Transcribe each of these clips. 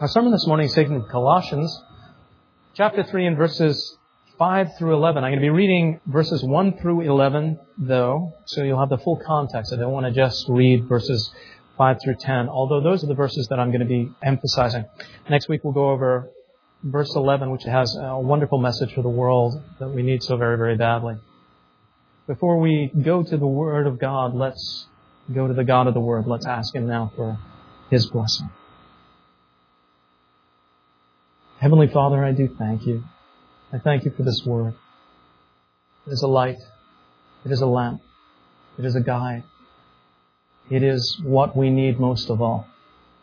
Our sermon this morning is taken from Colossians chapter 3 and verses 5 through 11. I'm going to be reading verses 1 through 11, though, so you'll have the full context. I don't want to just read verses 5 through 10, although those are the verses that I'm going to be emphasizing. Next week we'll go over verse 11, which has a wonderful message for the world that we need so very, very badly. Before we go to the Word of God, let's go to the God of the Word. Let's ask Him now for His blessing. Heavenly Father, I do thank You. I thank You for this Word. It is a light. It is a lamp. It is a guide. It is what we need most of all.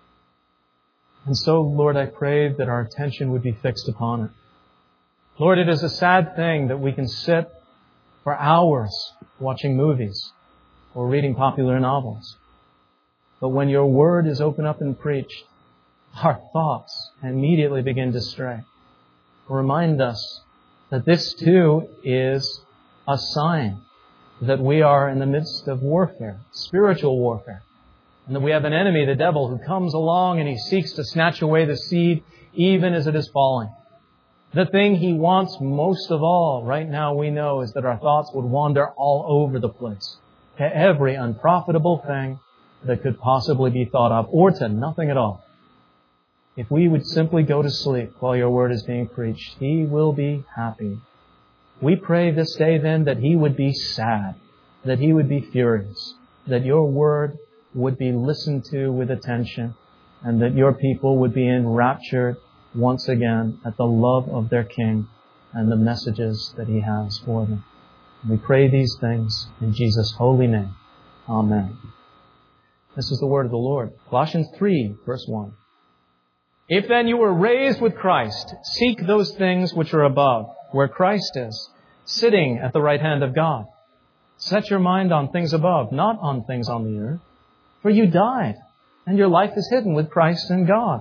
And so, Lord, I pray that our attention would be fixed upon it. Lord, it is a sad thing that we can sit for hours watching movies or reading popular novels. But when Your Word is opened up and preached, our thoughts immediately begin to stray. Remind us that this too is a sign that we are in the midst of warfare, spiritual warfare, and that we have an enemy, the devil, who comes along and he seeks to snatch away the seed even as it is falling. The thing he wants most of all right now, we know, is that our thoughts would wander all over the place to every unprofitable thing that could possibly be thought of, or to nothing at all. If we would simply go to sleep while Your Word is being preached, He will be happy. We pray this day then that He would be sad, that He would be furious, that Your Word would be listened to with attention, and that Your people would be enraptured once again at the love of their King and the messages that He has for them. We pray these things in Jesus' holy name. Amen. This is the word of the Lord. Colossians 3, verse 1. If then you were raised with Christ, seek those things which are above, where Christ is, sitting at the right hand of God. Set your mind on things above, not on things on the earth. For you died, and your life is hidden with Christ in God.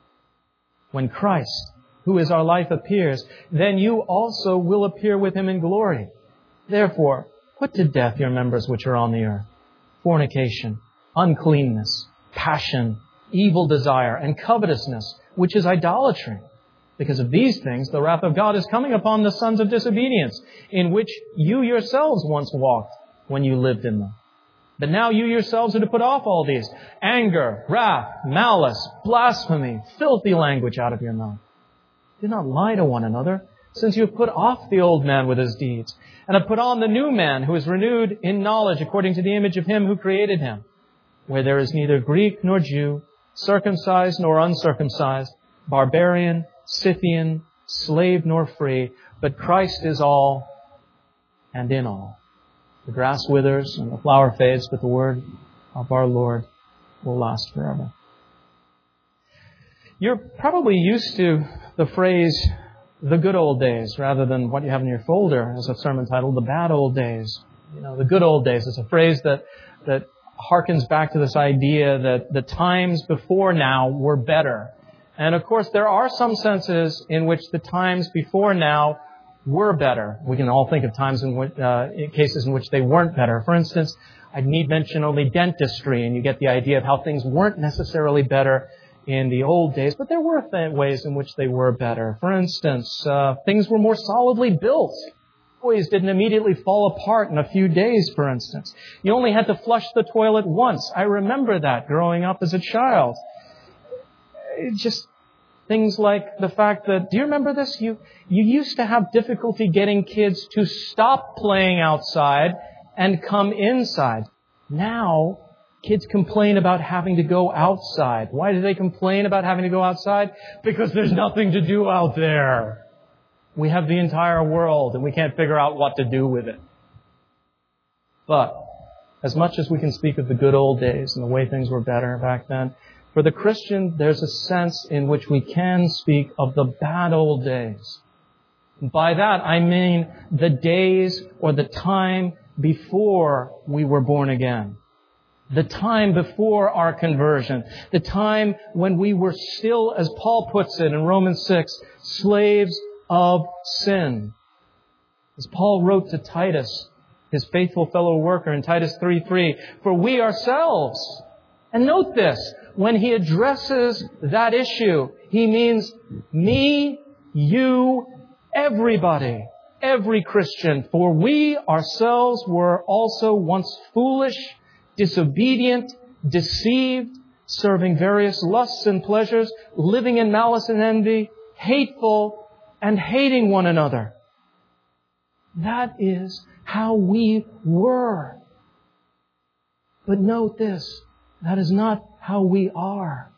When Christ, who is our life, appears, then you also will appear with Him in glory. Therefore, put to death your members which are on the earth: fornication, uncleanness, passion, evil desire, and covetousness, which is idolatry. Because of these things, the wrath of God is coming upon the sons of disobedience, in which you yourselves once walked when you lived in them. But now you yourselves are to put off all these: anger, wrath, malice, blasphemy, filthy language out of your mouth. Do not lie to one another, since you have put off the old man with his deeds, and have put on the new man, who is renewed in knowledge according to the image of Him who created him, where there is neither Greek nor Jew, circumcised nor uncircumcised, barbarian, Scythian, slave nor free, but Christ is all and in all. The grass withers and the flower fades, but the word of our Lord will last forever. You're probably used to the phrase, the good old days, rather than what you have in your folder as a sermon title, the bad old days. You know, the good old days is a phrase that harkens back to this idea that the times before now were better. And of course, there are some senses in which the times before now were better. We can all think of times in which, cases in which they weren't better. For instance, I need mention only dentistry, and you get the idea of how things weren't necessarily better in the old days, but there were ways in which they were better. For instance, things were more solidly built. Toys didn't immediately fall apart in a few days, for instance. You only had to flush the toilet once. I remember that growing up as a child. Just things like the fact that, do you remember this? You used to have difficulty getting kids to stop playing outside and come inside. Now, kids complain about having to go outside. Why do they complain about having to go outside? Because there's nothing to do out there. We have the entire world and we can't figure out what to do with it. But as much as we can speak of the good old days and the way things were better back then, for the Christian, there's a sense in which we can speak of the bad old days. By that, I mean the days or the time before we were born again. The time before our conversion. The time when we were still, as Paul puts it in Romans 6, slaves of sin. As Paul wrote to Titus, his faithful fellow worker in Titus 3:3, for we ourselves, and note this, when he addresses that issue, he means me, you, everybody, every Christian. For we ourselves were also once foolish, disobedient, deceived, serving various lusts and pleasures, living in malice and envy, hateful, and hating one another. That is how we were. But note this, that is not how we are.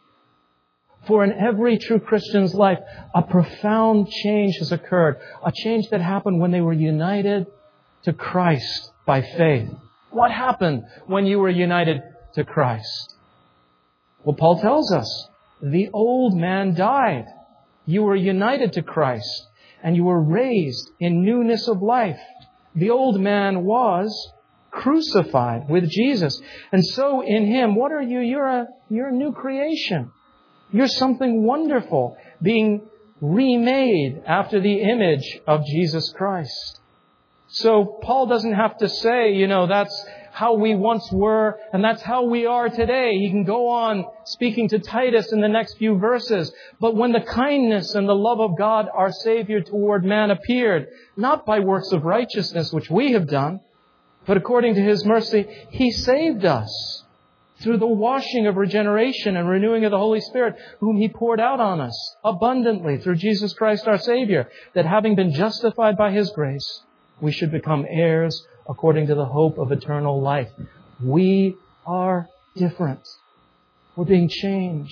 For in every true Christian's life, a profound change has occurred. A change that happened when they were united to Christ by faith. What happened when you were united to Christ? Well, Paul tells us, the old man died. You were united to Christ, and you were raised in newness of life. The old man was crucified with Jesus. And so in Him, what are you? You're a new creation. You're something wonderful, being remade after the image of Jesus Christ. So Paul doesn't have to say, that's how we once were and that's how we are today. He can go on speaking to Titus in the next few verses. But when the kindness and the love of God, our Savior, toward man appeared, not by works of righteousness which we have done, but according to His mercy, He saved us through the washing of regeneration and renewing of the Holy Spirit, whom He poured out on us abundantly through Jesus Christ our Savior, that having been justified by His grace, we should become heirs according to the hope of eternal life. We are different. We're being changed.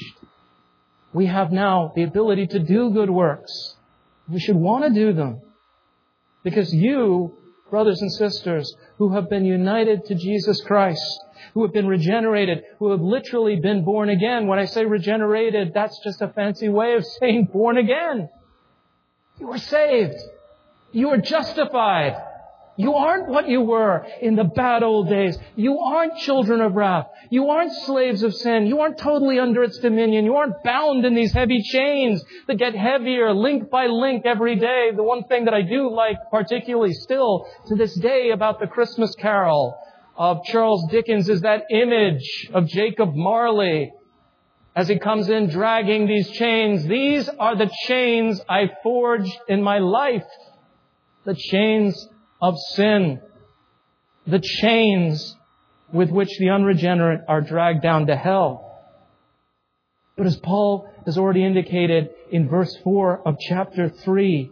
We have now the ability to do good works. We should want to do them. Because you, brothers and sisters, who have been united to Jesus Christ, who have been regenerated, who have literally been born again. When I say regenerated, that's just a fancy way of saying born again. You are saved. You are justified. You aren't what you were in the bad old days. You aren't children of wrath. You aren't slaves of sin. You aren't totally under its dominion. You aren't bound in these heavy chains that get heavier link by link every day. The one thing that I do like particularly still to this day about the Christmas Carol of Charles Dickens is that image of Jacob Marley as he comes in dragging these chains. These are the chains I forged in my life. The chains of sin. The chains with which the unregenerate are dragged down to hell. But as Paul has already indicated in verse 4 of chapter 3,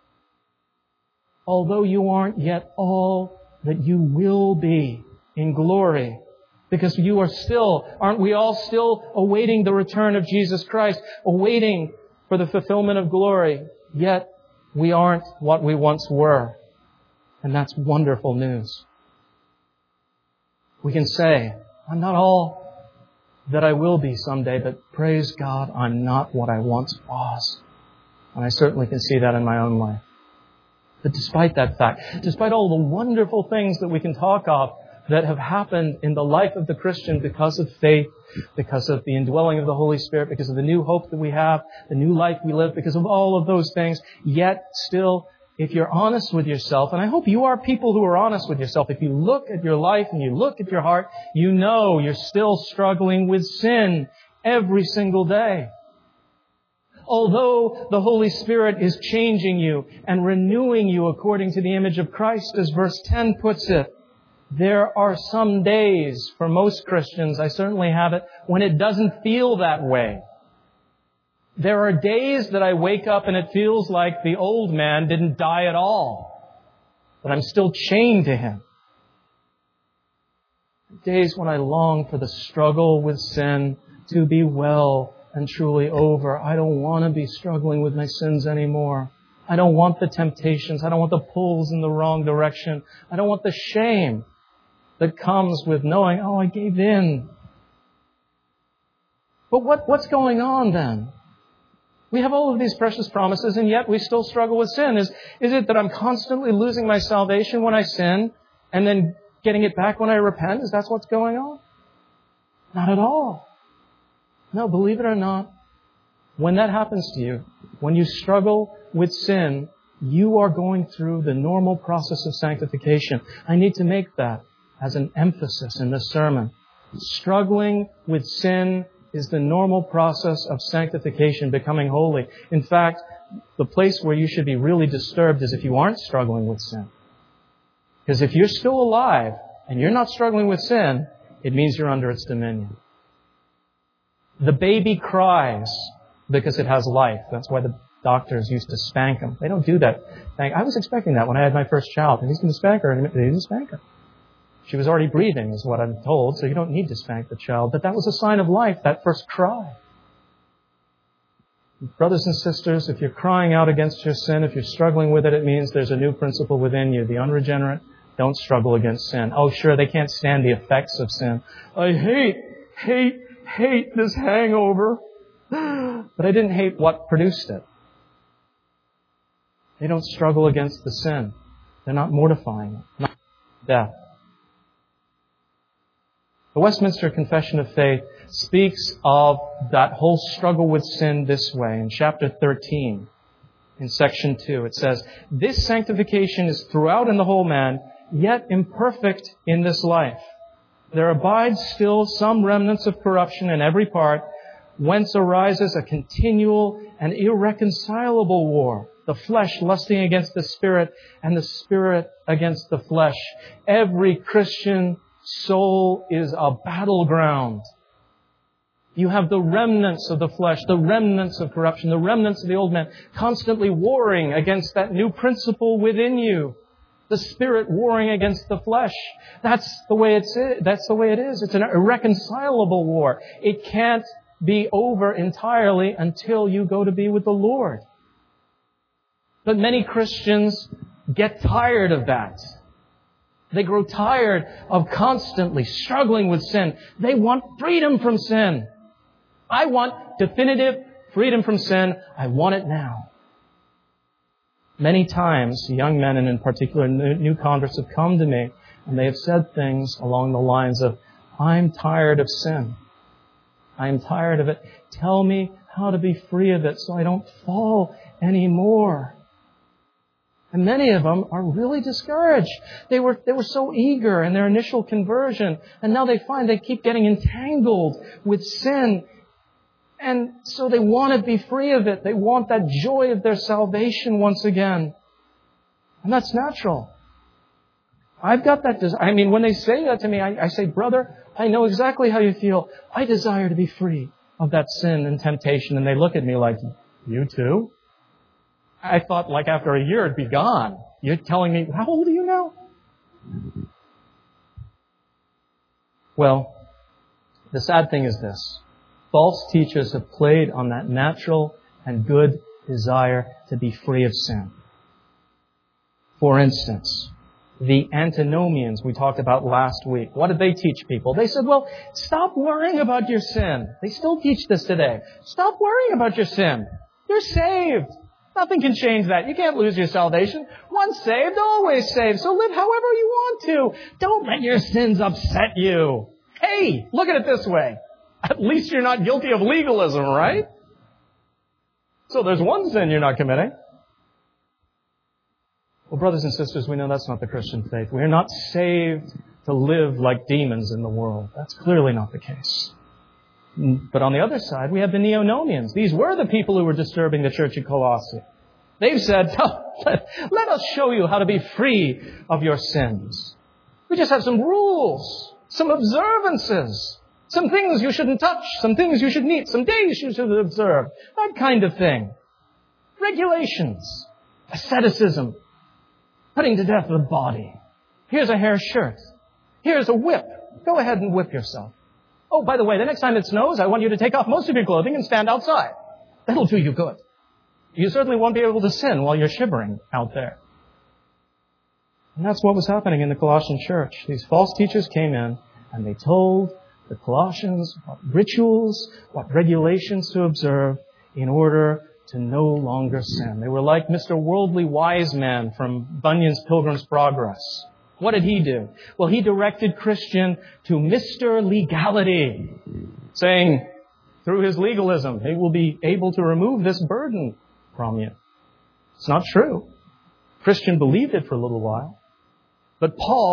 although you aren't yet all that you will be in glory, because you are still, aren't we all still awaiting the return of Jesus Christ, awaiting for the fulfillment of glory, yet we aren't what we once were. And that's wonderful news. We can say, I'm not all that I will be someday, but praise God, I'm not what I once was. And I certainly can see that in my own life. But despite that fact, despite all the wonderful things that we can talk of that have happened in the life of the Christian because of faith, because of the indwelling of the Holy Spirit, because of the new hope that we have, the new life we live, because of all of those things, yet still, if you're honest with yourself, and I hope you are people who are honest with yourself, if you look at your life and you look at your heart, you know you're still struggling with sin every single day. Although the Holy Spirit is changing you and renewing you according to the image of Christ, as verse 10 puts it, there are some days, for most Christians, I certainly have it, when it doesn't feel that way. There are days that I wake up and it feels like the old man didn't die at all, but I'm still chained to him. Days when I long for the struggle with sin to be well and truly over. I don't want to be struggling with my sins anymore. I don't want the temptations. I don't want the pulls in the wrong direction. I don't want the shame that comes with knowing, I gave in. But what's going on then? We have all of these precious promises, and yet we still struggle with sin. Is it that I'm constantly losing my salvation when I sin and then getting it back when I repent? Is that what's going on? Not at all. No, believe it or not, when that happens to you, when you struggle with sin, you are going through the normal process of sanctification. I need to make that as an emphasis in this sermon. Struggling with sin is the normal process of sanctification, becoming holy. In fact, the place where you should be really disturbed is if you aren't struggling with sin. Because if you're still alive and you're not struggling with sin, it means you're under its dominion. The baby cries because it has life. That's why the doctors used to spank them. They don't do that. I was expecting that when I had my first child. And he's going to spank her, and they didn't spank her. She was already breathing, is what I'm told, so you don't need to spank the child. But that was a sign of life, that first cry. Brothers and sisters, if you're crying out against your sin, if you're struggling with it, it means there's a new principle within you. The unregenerate don't struggle against sin. Oh, sure, they can't stand the effects of sin. I hate this hangover. But I didn't hate what produced it. They don't struggle against the sin. They're not mortifying it. Not death. The Westminster Confession of Faith speaks of that whole struggle with sin this way. In chapter 13, in section 2, it says, "This sanctification is throughout in the whole man, yet imperfect in this life. There abides still some remnants of corruption in every part, whence arises a continual and irreconcilable war, the flesh lusting against the Spirit, and the Spirit against the flesh." Every Christian soul is a battleground. You have the remnants of the flesh, the remnants of corruption, the remnants of the old man, constantly warring against that new principle within you. The Spirit warring against the flesh. That's the way it is. It's an irreconcilable war. It can't be over entirely until you go to be with the Lord. But many Christians get tired of that. They grow tired of constantly struggling with sin. They want freedom from sin. I want definitive freedom from sin. I want it now. Many times, young men, and in particular new converts, have come to me and they have said things along the lines of, "I'm tired of sin. I'm tired of it. Tell me how to be free of it so I don't fall anymore." And many of them are really discouraged. They were so eager in their initial conversion, and now they find they keep getting entangled with sin. And so they want to be free of it. They want that joy of their salvation once again. And that's natural. I've got that desire. I mean, when they say that to me, I say, "Brother, I know exactly how you feel. I desire to be free of that sin and temptation." And they look at me like, "You too?" I thought like after a year it'd be gone. You're telling me, how old are you now? Well, the sad thing is this. False teachers have played on that natural and good desire to be free of sin. For instance, the antinomians we talked about last week. What did they teach people? They said, well, stop worrying about your sin. They still teach this today. Stop worrying about your sin. You're saved. Nothing can change that. You can't lose your salvation. Once saved, always saved. So live however you want to. Don't let your sins upset you. Hey, look at it this way. At least you're not guilty of legalism, right? So there's one sin you're not committing. Well, brothers and sisters, we know that's not the Christian faith. We are not saved to live like demons in the world. That's clearly not the case. But on the other side, we have the Neonomians. These were the people who were disturbing the church at Colossae. They've said, let us show you how to be free of your sins. We just have some rules, some observances, some things you shouldn't touch, some things you should eat, some days you should observe, that kind of thing. Regulations, asceticism, putting to death the body. Here's a hair shirt. Here's a whip. Go ahead and whip yourself. Oh, by the way, the next time it snows, I want you to take off most of your clothing and stand outside. That'll do you good. You certainly won't be able to sin while you're shivering out there. And that's what was happening in the Colossian church. These false teachers came in and they told the Colossians what rituals, what regulations to observe in order to no longer sin. They were like Mr. Worldly Wise Man from Bunyan's Pilgrim's Progress. What did he do? Well, he directed Christian to Mr. Legality, saying through his legalism, he will be able to remove this burden from you. It's not true. Christian believed it for a little while. But Paul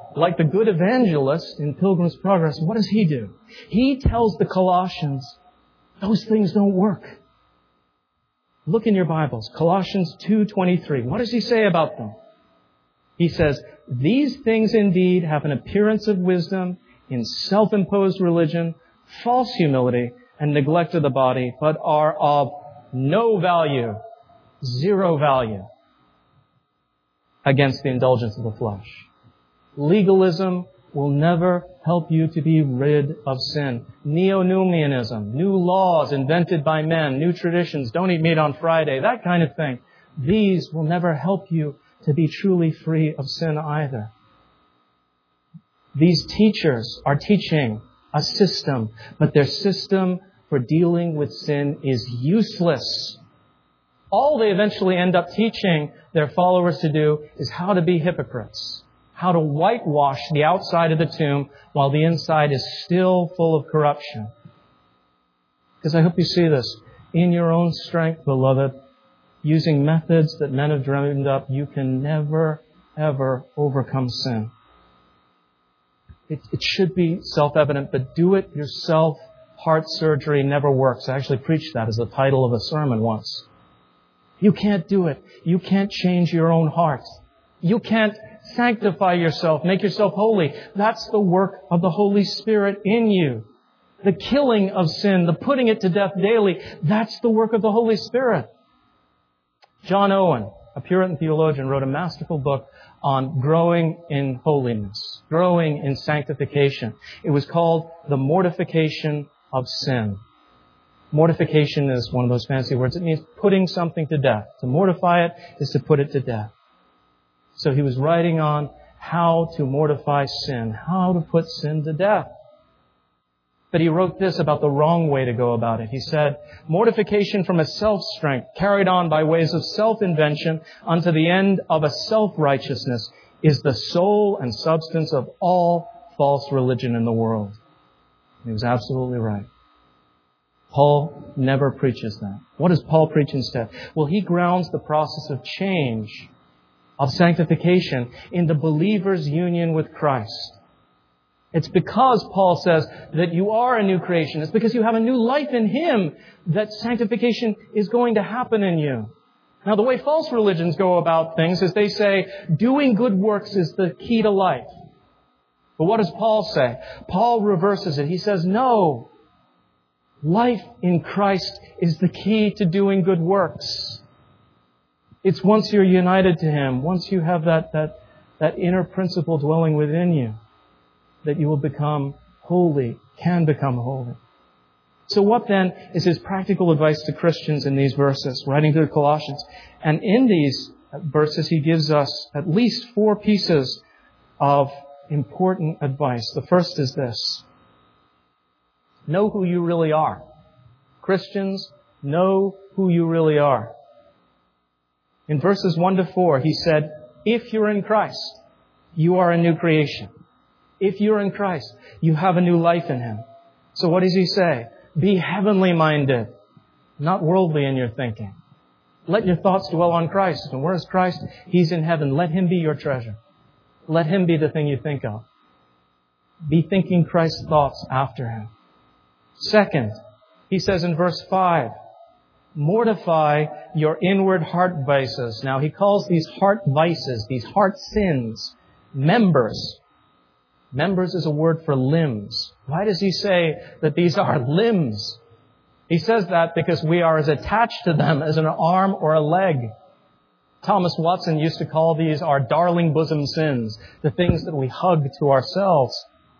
Paul, like the good evangelist in Pilgrim's Progress, what does he do? He tells the Colossians, those things don't work. Look in your Bibles, Colossians 2:23. What does he say about them? He says, these things indeed have an appearance of wisdom in self-imposed religion, false humility, and neglect of the body, but are of no value, zero value, against the indulgence of the flesh. Legalism will never help you to be rid of sin. Neo-Numianism, new laws invented by men, new traditions, don't eat meat on Friday, that kind of thing. These will never help you to be truly free of sin either. These teachers are teaching a system, but their system for dealing with sin is useless. All they eventually end up teaching their followers to do is how to be hypocrites, how to whitewash the outside of the tomb while the inside is still full of corruption. Because I hope you see this. In your own strength, beloved, using methods that men have dreamed up, you can never, ever overcome sin. It should be self-evident, but do-it-yourself heart surgery never works. I actually preached that as the title of a sermon once. You can't do it. You can't change your own heart. You can't sanctify yourself, make yourself holy. That's the work of the Holy Spirit in you. The killing of sin, the putting it to death daily, that's the work of the Holy Spirit. John Owen, a Puritan theologian, wrote a masterful book on growing in holiness, growing in sanctification. It was called The Mortification of Sin. Mortification is one of those fancy words. It means putting something to death. To mortify it is to put it to death. So he was writing on how to mortify sin, how to put sin to death. But he wrote this about the wrong way to go about it. He said, mortification from a self-strength carried on by ways of self-invention unto the end of a self-righteousness is the soul and substance of all false religion in the world. He was absolutely right. Paul never preaches that. What does Paul preach instead? Well, he grounds the process of change, of sanctification, in the believer's union with Christ. It's because Paul says that you are a new creation. It's because you have a new life in Him that sanctification is going to happen in you. Now, the way false religions go about things is they say doing good works is the key to life. But what does Paul say? Paul reverses it. He says, no, life in Christ is the key to doing good works. It's once you're united to Him, once you have that inner principle dwelling within you, that you will become holy, can become holy. So what then is his practical advice to Christians in these verses, writing to the Colossians? And in these verses, he gives us at least 4 pieces of important advice. The first is this. Know who you really are. Christians, know who you really are. In verses 1 to 4, he said, if you're in Christ, you are a new creation. If you're in Christ, you have a new life in Him. So what does he say? Be heavenly minded, not worldly in your thinking. Let your thoughts dwell on Christ. And where is Christ? He's in heaven. Let Him be your treasure. Let Him be the thing you think of. Be thinking Christ's thoughts after Him. Second, he says in verse 5, mortify your inward heart vices. Now he calls these heart vices, these heart sins, members. Members is a word for limbs. Why does he say that these are limbs? He says that because we are as attached to them as an arm or a leg. Thomas Watson used to call these our darling bosom sins, the things that we hug to ourselves.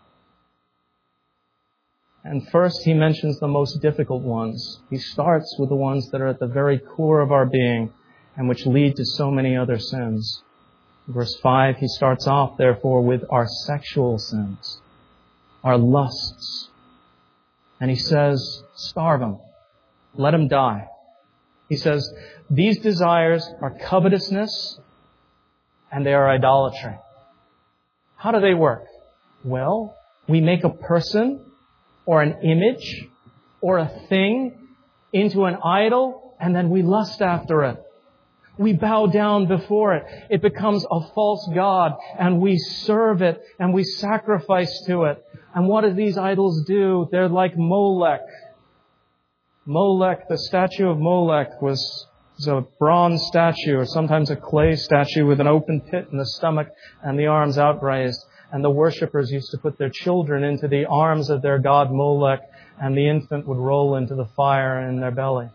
And first he mentions the most difficult ones. He starts with the ones that are at the very core of our being and which lead to so many other sins. Verse 5, he starts off, therefore, with our sexual sins, our lusts. And he says, starve them. Let them die. He says, these desires are covetousness and they are idolatry. How do they work? Well, we make a person or an image or a thing into an idol and then we lust after it. We bow down before it. It becomes a false god, and we serve it, and we sacrifice to it. And what do these idols do? They're like Molech. Molech, the statue of Molech was a bronze statue, or sometimes a clay statue with an open pit in the stomach and the arms outraised. And the worshippers used to put their children into the arms of their god Molech, and the infant would roll into the fire in their belly.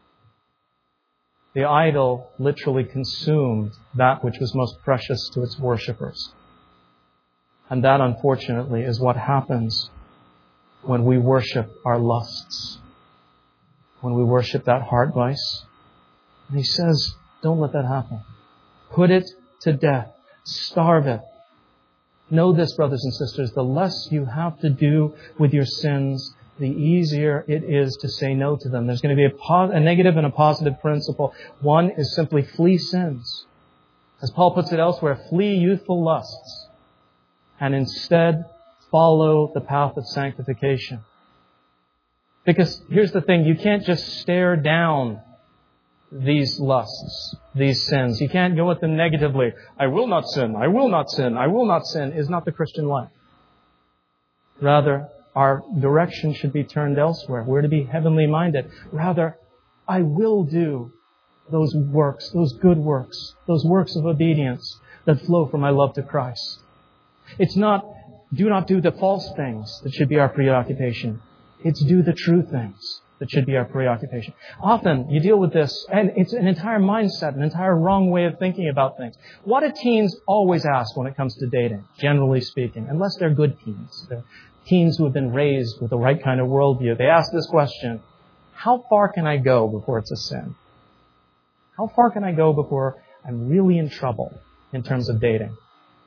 The idol literally consumed that which was most precious to its worshippers. And that, unfortunately, is what happens when we worship our lusts, when we worship that heart vice. And he says, don't let that happen. Put it to death. Starve it. Know this, brothers and sisters, the less you have to do with your sins, the easier it is to say no to them. There's going to be a negative and a positive principle. One is simply flee sins. As Paul puts it elsewhere, flee youthful lusts, and instead follow the path of sanctification. Because here's the thing, you can't just stare down these lusts, these sins. You can't go at them negatively. I will not sin, I will not sin, I will not sin is not the Christian life. Rather, our direction should be turned elsewhere. We're to be heavenly minded. Rather, I will do those works, those good works, those works of obedience that flow from my love to Christ. It's not, do not do the false things that should be our preoccupation. It's do the true things that should be our preoccupation. Often you deal with this, and it's an entire mindset, an entire wrong way of thinking about things. What do teens always ask when it comes to dating, generally speaking, unless they're good teens? They're teens who have been raised with the right kind of worldview. They ask this question, how far can I go before it's a sin? How far can I go before I'm really in trouble in terms of dating?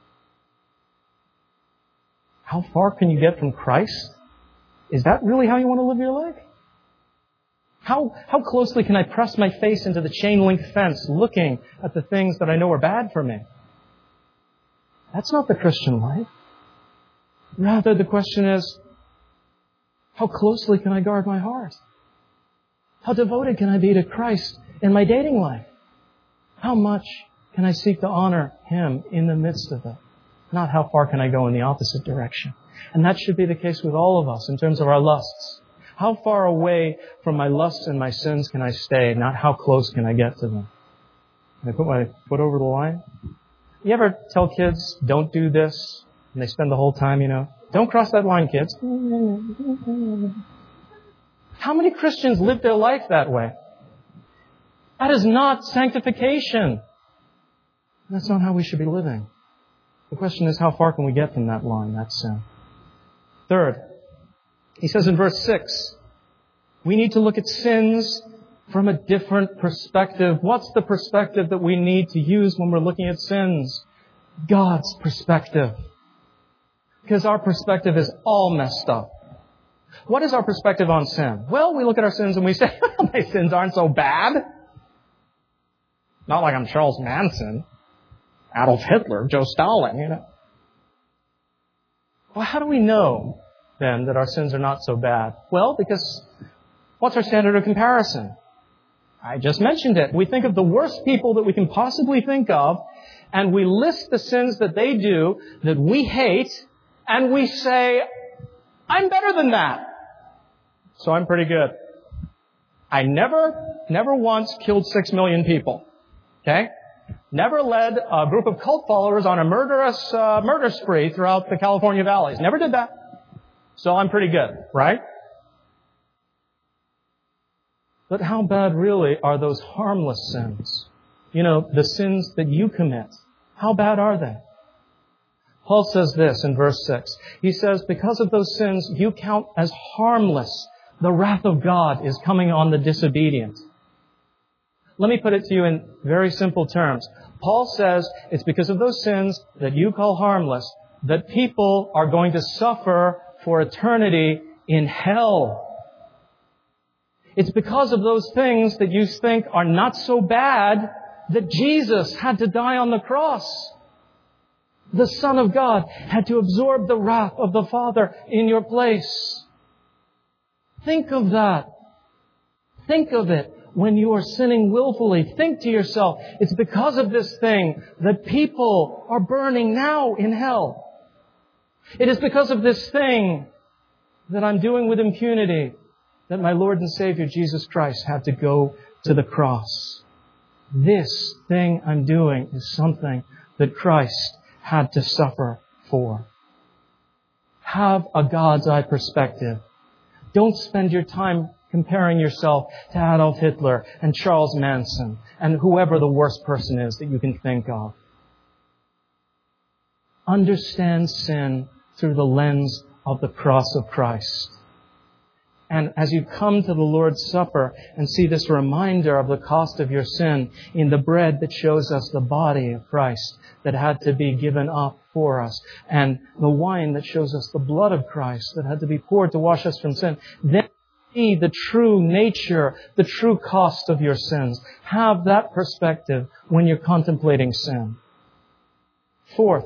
How far can you get from Christ? Is that really how you want to live your life? How closely can I press my face into the chain link fence looking at the things that I know are bad for me? That's not the Christian life. Rather, the question is, how closely can I guard my heart? How devoted can I be to Christ in my dating life? How much can I seek to honor Him in the midst of it? Not how far can I go in the opposite direction. And that should be the case with all of us in terms of our lusts. How far away from my lusts and my sins can I stay, not how close can I get to them? Can I put my foot over the line? You ever tell kids, don't do this? And they spend the whole time, don't cross that line, kids. How many Christians live their life that way? That is not sanctification. That's not how we should be living. The question is, how far can we get from that line, that sin? Third, he says in verse 6, we need to look at sins from a different perspective. What's the perspective that we need to use when we're looking at sins? God's perspective. Because our perspective is all messed up. What is our perspective on sin? Well, we look at our sins and we say, well, my sins aren't so bad. Not like I'm Charles Manson, Adolf Hitler, Joe Stalin, Well, how do we know, then, that our sins are not so bad? Well, because what's our standard of comparison? I just mentioned it. We think of the worst people that we can possibly think of, and we list the sins that they do that we hate, and we say, I'm better than that. So I'm pretty good. I never once killed 6 million people. Okay? Never led a group of cult followers on a murder spree throughout the California valleys. Never did that. So I'm pretty good, right? But how bad really are those harmless sins? The sins that you commit. How bad are they? Paul says this in verse 6. He says, because of those sins you count as harmless, the wrath of God is coming on the disobedient. Let me put it to you in very simple terms. Paul says it's because of those sins that you call harmless that people are going to suffer for eternity in hell. It's because of those things that you think are not so bad that Jesus had to die on the cross. The Son of God had to absorb the wrath of the Father in your place. Think of that. Think of it. when you are sinning willfully, think to yourself, it's because of this thing that people are burning now in hell. It is because of this thing that I'm doing with impunity that my Lord and Savior Jesus Christ had to go to the cross. This thing I'm doing is something that Christ had to suffer for. Have a God's eye perspective. Don't spend your time comparing yourself to Adolf Hitler and Charles Manson and whoever the worst person is that you can think of. Understand sin through the lens of the cross of Christ. And as you come to the Lord's Supper and see this reminder of the cost of your sin in the bread that shows us the body of Christ that had to be given up for us, and the wine that shows us the blood of Christ that had to be poured to wash us from sin, then see the true nature, the true cost of your sins. Have that perspective when you're contemplating sin. Fourth,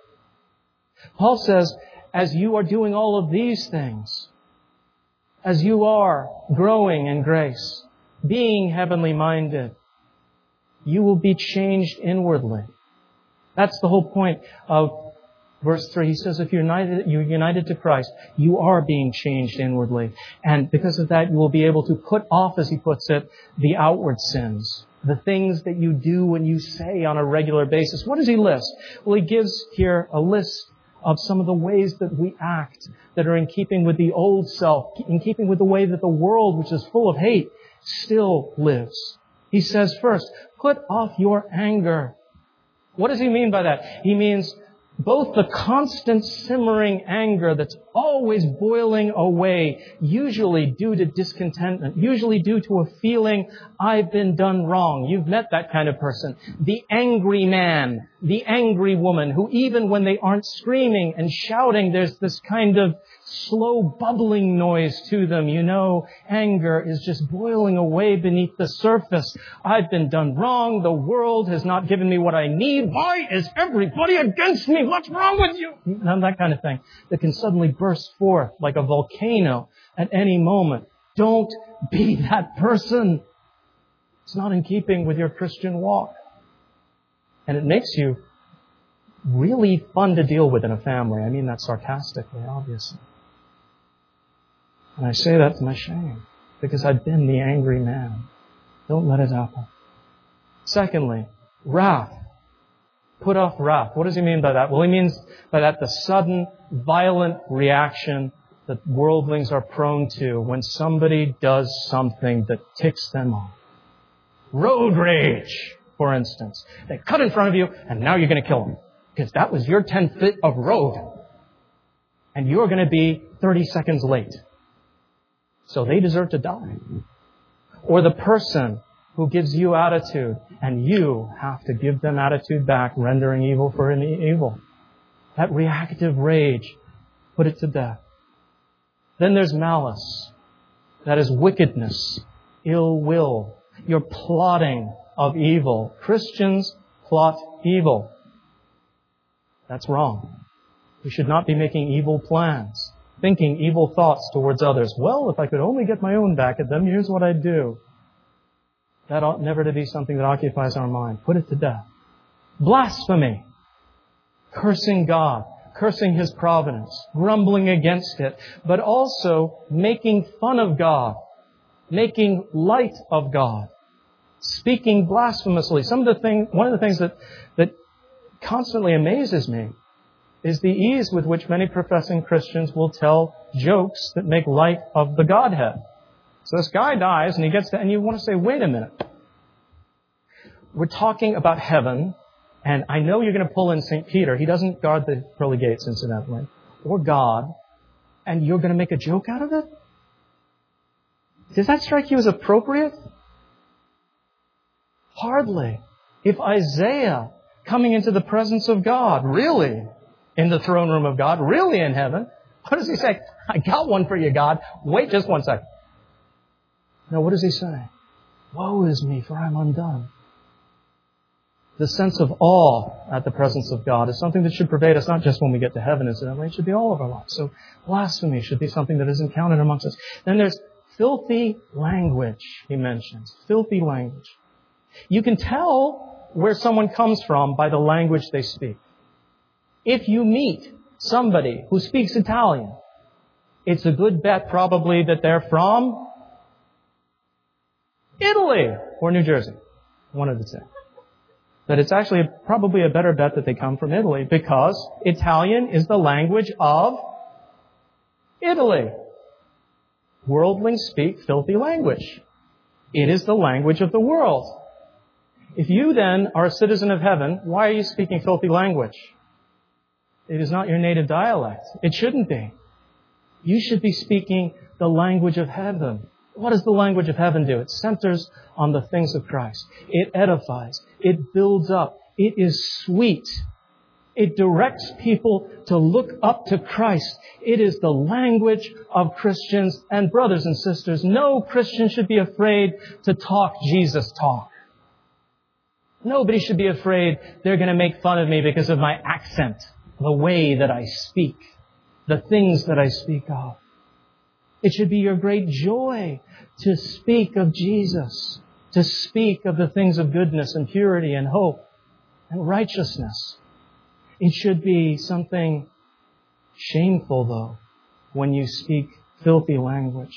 Paul says, as you are doing all of these things, as you are growing in grace, being heavenly minded, you will be changed inwardly. That's the whole point of verse 3. He says, if you're united to Christ, you are being changed inwardly. And because of that, you will be able to put off, as he puts it, the outward sins. The things that you do and you say on a regular basis. What does he list? Well, he gives here a list of some of the ways that we act that are in keeping with the old self, in keeping with the way that the world, which is full of hate, still lives. He says first, put off your anger. What does he mean by that? He means both the constant simmering anger that's always boiling away, usually due to discontentment, usually due to a feeling, I've been done wrong. You've met that kind of person. The angry man, the angry woman, who even when they aren't screaming and shouting, there's this kind of slow bubbling noise to them. You know, anger is just boiling away beneath the surface. I've been done wrong. The world has not given me what I need. Why is everybody against me? What's wrong with you? That kind of thing that can suddenly burst forth like a volcano at any moment. Don't be that person. It's not in keeping with your Christian walk. And it makes you really fun to deal with in a family. I mean that sarcastically, obviously. And I say that to my shame, because I've been the angry man. Don't let it happen. Secondly, wrath. Put off wrath. What does he mean by that? Well, he means by that the sudden, violent reaction that worldlings are prone to when somebody does something that ticks them off. Road rage, for instance. They cut in front of you, and now you're going to kill them. Because that was your 10 feet of road. And you're going to be 30 seconds late. So they deserve to die. Or the person who gives you attitude, and you have to give them attitude back, rendering evil for evil. That reactive rage, put it to death. Then there's malice. That is wickedness, ill will, your plotting of evil. Christians plot evil. That's wrong. We should not be making evil plans, thinking evil thoughts towards others. Well, if I could only get my own back at them, here's what I'd do. That ought never to be something that occupies our mind. Put it to death. Blasphemy. Cursing God. Cursing His providence. Grumbling against it. But also making fun of God. Making light of God. Speaking blasphemously. One of the things that constantly amazes me is the ease with which many professing Christians will tell jokes that make light of the Godhead. So this guy dies and and you want to say, wait a minute. We're talking about heaven, and I know you're going to pull in St. Peter. He doesn't guard the pearly gates, incidentally. Or God. And you're going to make a joke out of it? Does that strike you as appropriate? Hardly. If Isaiah, coming into the presence of God, really in the throne room of God, really in heaven, what does he say? I got one for you, God. Wait just one second. No, what does he say? Woe is me, for I'm undone. The sense of awe at the presence of God is something that should pervade us not just when we get to heaven, incidentally. It should be all of our lives. So blasphemy should be something that is encountered amongst us. Then there's Filthy language, he mentions. Filthy language. You can tell where someone comes from by the language they speak. If you meet somebody who speaks Italian, it's a good bet probably that they're from Italy or New Jersey. One of the two. But it's actually probably a better bet that they come from Italy because Italian is the language of Italy. Worldlings speak filthy language. It is the language of the world. If you then are a citizen of heaven, why are you speaking filthy language? It is not your native dialect. It shouldn't be. You should be speaking the language of heaven. What does the language of heaven do? It centers on the things of Christ. It edifies. It builds up. It is sweet. It directs people to look up to Christ. It is the language of Christians. And brothers and sisters, no Christian should be afraid to talk Jesus talk. Nobody should be afraid they're going to make fun of me because of my accent, the way that I speak, the things that I speak of. It should be your great joy to speak of Jesus, to speak of the things of goodness and purity and hope and righteousness. It should be something shameful, though, when you speak filthy language.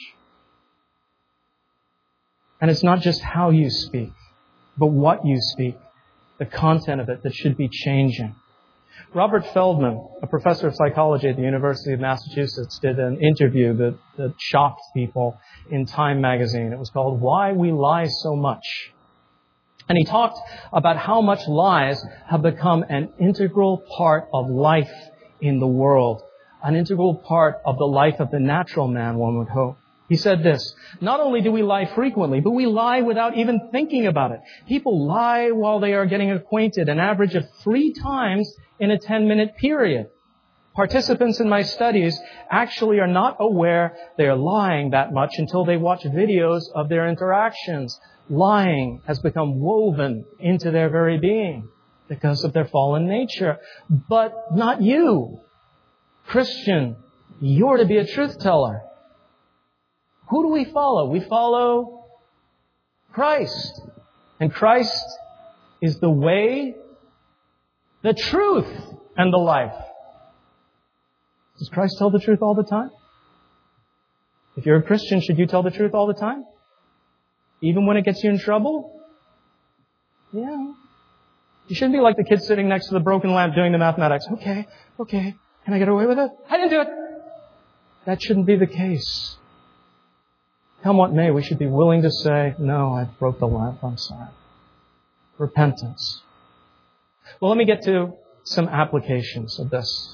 And it's not just how you speak, but what you speak, the content of it that should be changing. Robert Feldman, a professor of psychology at the University of Massachusetts, did an interview that shocked people in Time magazine. It was called Why We Lie So Much. And he talked about how much lies have become an integral part of life in the world, an integral part of the life of the natural man, one would hope. He said this, not only do we lie frequently, but we lie without even thinking about it. People lie while they are getting acquainted, an average of 3 times in a 10-minute period. Participants in my studies actually are not aware they are lying that much until they watch videos of their interactions. Lying has become woven into their very being because of their fallen nature. But not you. Christian, you're to be a truth teller. Who do we follow? We follow Christ. And Christ is the way, the truth, and the life. Does Christ tell the truth all the time? If you're a Christian, should you tell the truth all the time? Even when it gets you in trouble? Yeah. You shouldn't be like the kid sitting next to the broken lamp doing the mathematics. Okay. Can I get away with it? I didn't do it. That shouldn't be the case. Come what may, we should be willing to say, no, I broke the lamp. I'm sorry. Repentance. Well, let me get to some applications of this.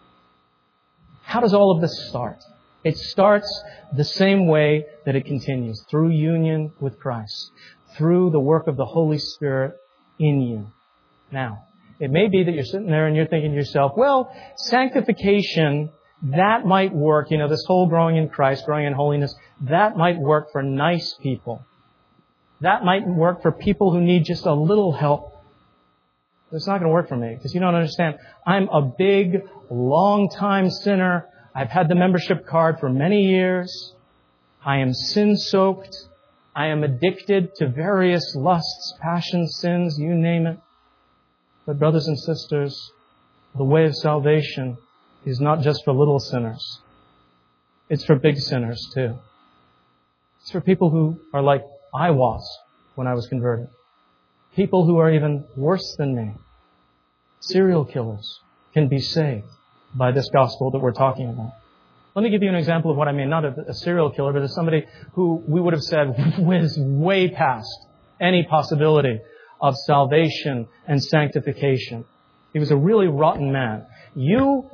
How does all of this start? It starts the same way that it continues, through union with Christ, through the work of the Holy Spirit in you. Now, it may be that you're sitting there and you're thinking to yourself, well, sanctification, that might work, this whole growing in Christ, growing in holiness, that might work for nice people. That might work for people who need just a little help. But it's not going to work for me because you don't understand. I'm a big, long-time sinner. I've had the membership card for many years. I am sin-soaked. I am addicted to various lusts, passions, sins, you name it. But brothers and sisters, the way of salvation is not just for little sinners. It's for big sinners too. It's for people who are like I was when I was converted. People who are even worse than me. Serial killers can be saved by this gospel that we're talking about. Let me give you an example of what I mean. Not a serial killer, but as somebody who we would have said was way past any possibility of salvation and sanctification. He was a really rotten man. You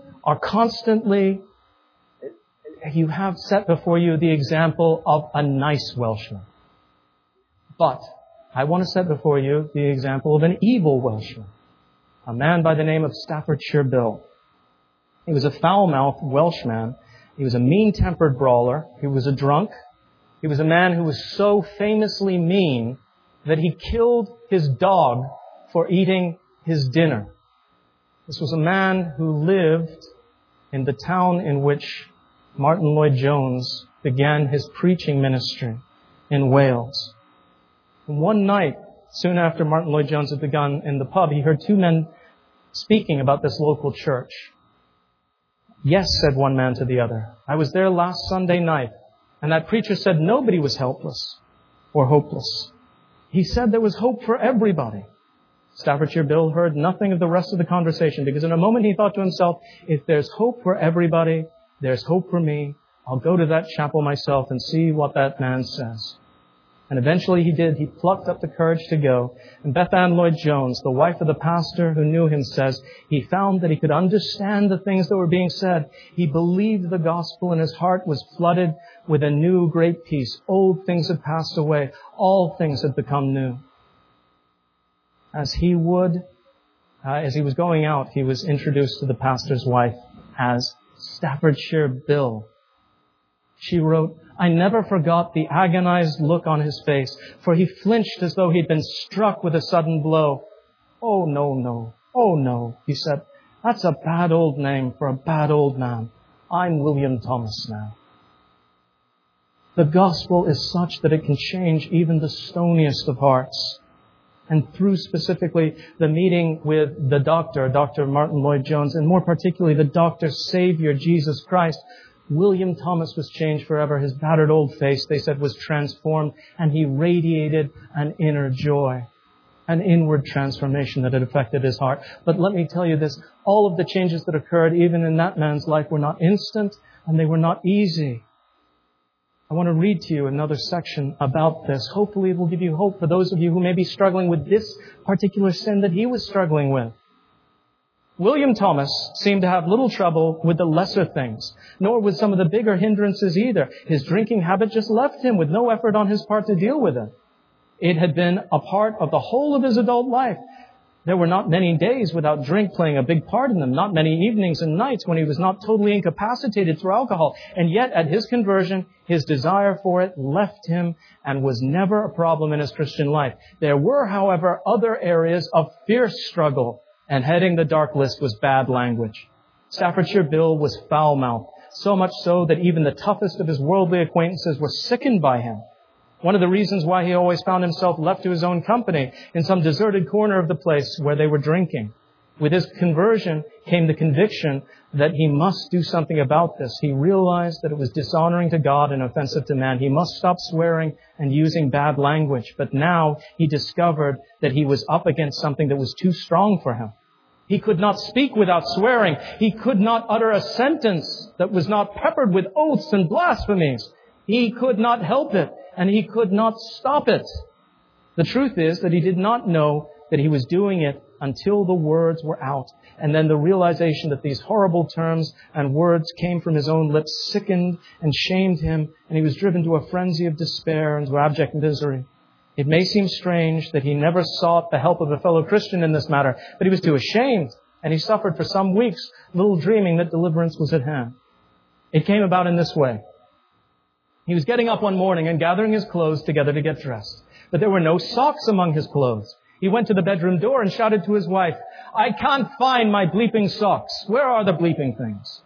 have set before you the example of a nice Welshman. But I want to set before you the example of an evil Welshman. A man by the name of Staffordshire Bill. He was a foul-mouthed Welshman. He was a mean-tempered brawler. He was a drunk. He was a man who was so famously mean that he killed his dog for eating his dinner. This was a man who lived in the town in which Martin Lloyd-Jones began his preaching ministry in Wales. And one night, soon after Martin Lloyd-Jones had begun in the pub, he heard two men speaking about this local church. "Yes," said one man to the other, "I was there last Sunday night, and that preacher said nobody was helpless or hopeless. He said there was hope for everybody." Staffordshire Bill heard nothing of the rest of the conversation because in a moment he thought to himself, if there's hope for everybody, there's hope for me. I'll go to that chapel myself and see what that man says. And eventually he did. He plucked up the courage to go. And Beth Ann Lloyd-Jones, the wife of the pastor who knew him, says he found that he could understand the things that were being said. He believed the gospel and his heart was flooded with a new great peace. Old things had passed away. All things had become new. As he was going out, he was introduced to the pastor's wife as Staffordshire Bill. She wrote, "I never forgot the agonized look on his face, for he flinched as though he'd been struck with a sudden blow. 'Oh, no, oh, no,' he said. 'That's a bad old name for a bad old man. I'm William Thomas now.'" The gospel is such that it can change even the stoniest of hearts. And through specifically the meeting with the doctor, Dr. Martin Lloyd-Jones, and more particularly the doctor's Savior, Jesus Christ, William Thomas was changed forever. His battered old face, they said, was transformed, and he radiated an inner joy, an inward transformation that had affected his heart. But let me tell you this, all of the changes that occurred even in that man's life were not instant, and they were not easy. I want to read to you another section about this. Hopefully it will give you hope for those of you who may be struggling with this particular sin that he was struggling with. William Thomas seemed to have little trouble with the lesser things, nor with some of the bigger hindrances either. His drinking habit just left him with no effort on his part to deal with it. It had been a part of the whole of his adult life. There were not many days without drink playing a big part in them, not many evenings and nights when he was not totally incapacitated through alcohol. And yet, at his conversion, his desire for it left him and was never a problem in his Christian life. There were, however, other areas of fierce struggle, and heading the dark list was bad language. Staffordshire Bill was foul-mouthed, so much so that even the toughest of his worldly acquaintances were sickened by him. One of the reasons why he always found himself left to his own company in some deserted corner of the place where they were drinking. With his conversion came the conviction that he must do something about this. He realized that it was dishonoring to God and offensive to man. He must stop swearing and using bad language. But now he discovered that he was up against something that was too strong for him. He could not speak without swearing. He could not utter a sentence that was not peppered with oaths and blasphemies. He could not help it, and he could not stop it. The truth is that he did not know that he was doing it until the words were out. And then the realization that these horrible terms and words came from his own lips sickened and shamed him, and he was driven to a frenzy of despair and to abject misery. It may seem strange that he never sought the help of a fellow Christian in this matter, but he was too ashamed, and he suffered for some weeks, little dreaming that deliverance was at hand. It came about in this way. He was getting up one morning and gathering his clothes together to get dressed, but there were no socks among his clothes. He went to the bedroom door and shouted to his wife, "I can't find my bleeping socks. Where are the bleeping things?"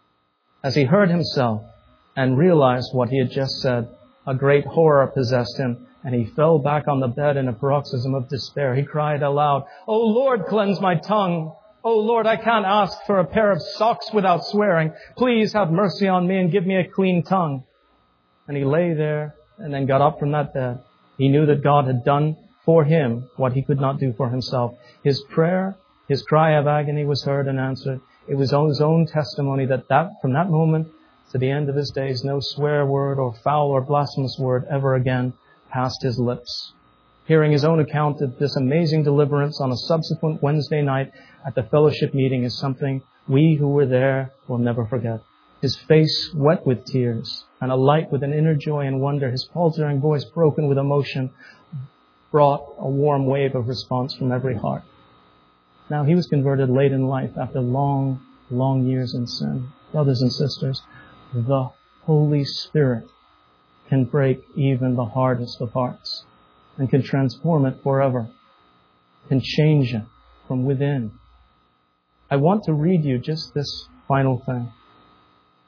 As he heard himself and realized what he had just said, a great horror possessed him, and he fell back on the bed in a paroxysm of despair. He cried aloud, "Oh Lord, cleanse my tongue. Oh Lord, I can't ask for a pair of socks without swearing. Please have mercy on me and give me a clean tongue." And he lay there and then got up from that bed. He knew that God had done for him what he could not do for himself. His prayer, his cry of agony was heard and answered. It was his own testimony that from that moment to the end of his days, no swear word or foul or blasphemous word ever again passed his lips. Hearing his own account of this amazing deliverance on a subsequent Wednesday night at the fellowship meeting is something we who were there will never forget. His face wet with tears and alight with an inner joy and wonder, his faltering voice broken with emotion, brought a warm wave of response from every heart. Now, he was converted late in life after long, long years in sin. Brothers and sisters, the Holy Spirit can break even the hardest of hearts and can transform it forever, can change it from within. I want to read you just this final thing.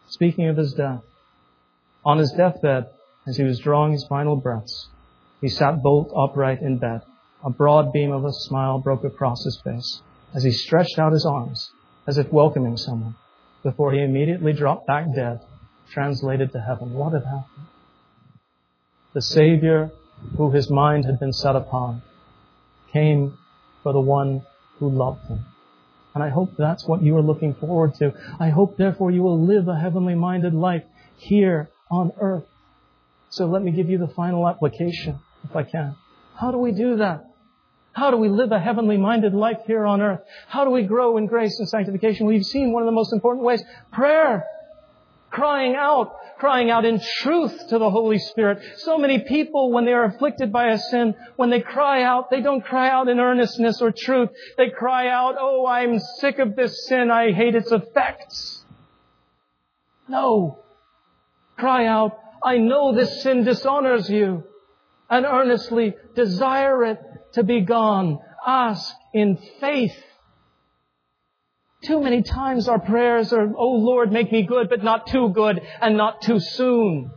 speaking of his death. On his deathbed, as he was drawing his final breaths, he sat bolt upright in bed. A broad beam of a smile broke across his face as he stretched out his arms as if welcoming someone before he immediately dropped back dead, translated to heaven. What had happened? The Savior who his mind had been set upon came for the one who loved him. And I hope that's what you are looking forward to. I hope, therefore, you will live a heavenly-minded life here on earth. So let me give you the final application, if I can. How do we do that? How do we live a heavenly-minded life here on earth? How do we grow in grace and sanctification? We've seen one of the most important ways, prayer. Crying out in truth to the Holy Spirit. So many people, when they are afflicted by a sin, when they cry out, they don't cry out in earnestness or truth. They cry out, oh, I'm sick of this sin. I hate its effects. No. Cry out, I know this sin dishonors you, and earnestly desire it to be gone. Ask in faith. Too many times our prayers are, oh Lord, make me good, but not too good and not too soon.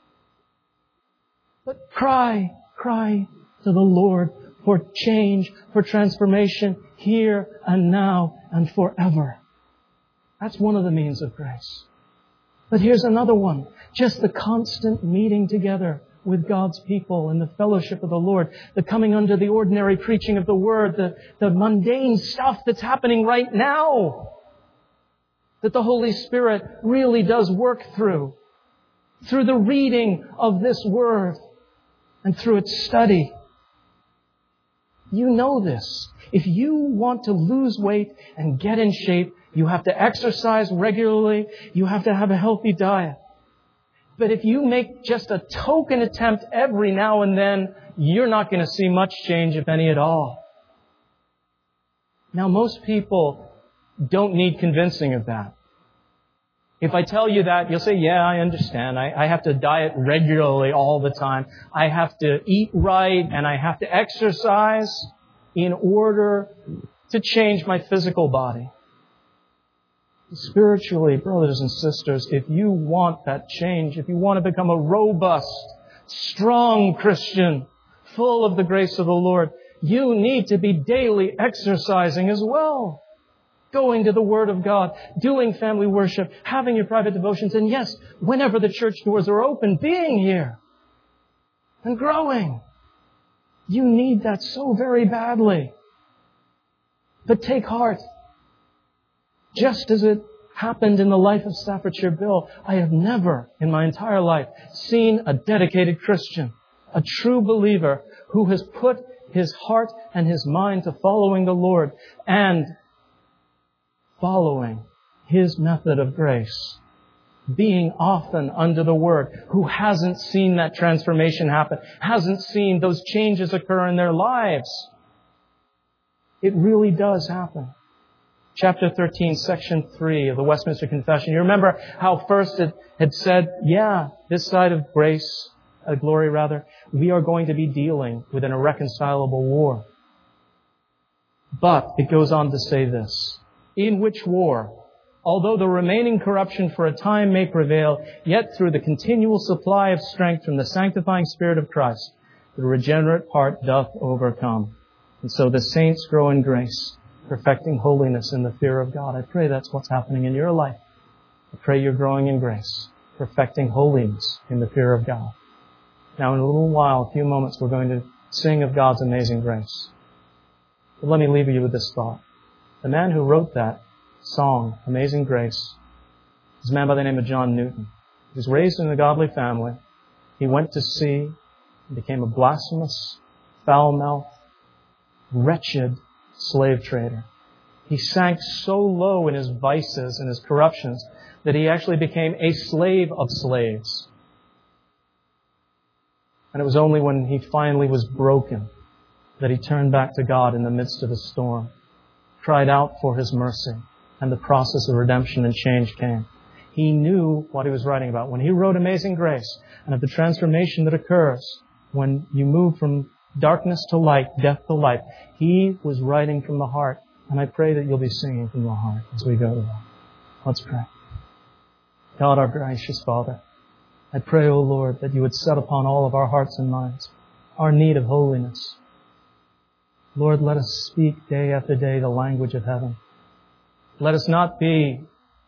But cry to the Lord for change, for transformation here and now and forever. That's one of the means of grace. But here's another one. Just the constant meeting together with God's people in the fellowship of the Lord, the coming under the ordinary preaching of the Word, the mundane stuff that's happening right now that the Holy Spirit really does work through the reading of this Word and through its study. You know this. If you want to lose weight and get in shape, you have to exercise regularly. You have to have a healthy diet. But if you make just a token attempt every now and then, you're not going to see much change, if any at all. Now, most people don't need convincing of that. If I tell you that, you'll say, yeah, I understand. I have to diet regularly all the time. I have to eat right and I have to exercise in order to change my physical body. Spiritually, brothers and sisters, if you want that change, if you want to become a robust, strong Christian, full of the grace of the Lord, you need to be daily exercising as well. Going to the Word of God, doing family worship, having your private devotions, and yes, whenever the church doors are open, being here and growing. You need that so very badly. But take heart. Just as it happened in the life of Staffordshire Bill, I have never in my entire life seen a dedicated Christian, a true believer who has put his heart and his mind to following the Lord and following His method of grace, being often under the Word, who hasn't seen that transformation happen, hasn't seen those changes occur in their lives. It really does happen. Chapter 13, Section 3 of the Westminster Confession. You remember how first it had said, this side of grace, glory rather, we are going to be dealing with an irreconcilable war. But it goes on to say this, in which war, although the remaining corruption for a time may prevail, yet through the continual supply of strength from the sanctifying Spirit of Christ, the regenerate part doth overcome. And so the saints grow in grace, perfecting holiness in the fear of God. I pray that's what's happening in your life. I pray you're growing in grace, perfecting holiness in the fear of God. Now in a little while, a few moments, we're going to sing of God's amazing grace. But let me leave you with this thought. The man who wrote that song, Amazing Grace, is a man by the name of John Newton. He was raised in a godly family. He went to sea and became a blasphemous, foul-mouthed, wretched slave trader. He sank so low in his vices and his corruptions that he actually became a slave of slaves. And it was only when he finally was broken that he turned back to God in the midst of the storm, cried out for His mercy, and the process of redemption and change came. He knew what he was writing about. When he wrote Amazing Grace, and of the transformation that occurs when you move from darkness to light, death to life, he was writing from the heart. And I pray that you'll be singing from the heart as we go to that. Let's pray. God, our gracious Father, I pray, O Lord, that you would set upon all of our hearts and minds our need of holiness. Lord, let us speak day after day the language of heaven. Let us not be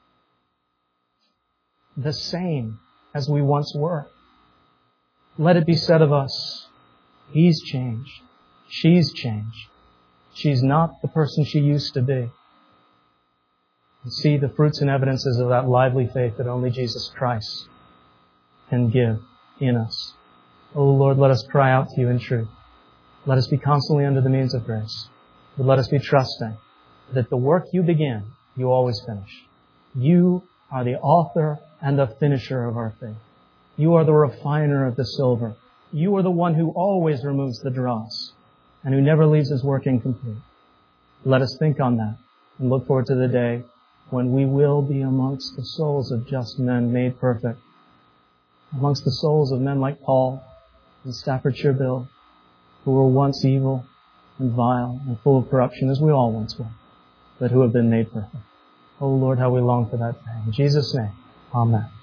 the same as we once were. Let it be said of us, he's changed. She's changed. She's not the person she used to be. And see the fruits and evidences of that lively faith that only Jesus Christ can give in us. Oh Lord, let us cry out to you in truth. Let us be constantly under the means of grace. But let us be trusting that the work you begin, you always finish. You are the author and the finisher of our faith. You are the refiner of the silver. You are the one who always removes the dross and who never leaves his work incomplete. Let us think on that and look forward to the day when we will be amongst the souls of just men made perfect, amongst the souls of men like Paul and Staffordshire Bill, who were once evil and vile and full of corruption, as we all once were, but who have been made perfect. Oh Lord, how we long for that day. In Jesus' name, amen.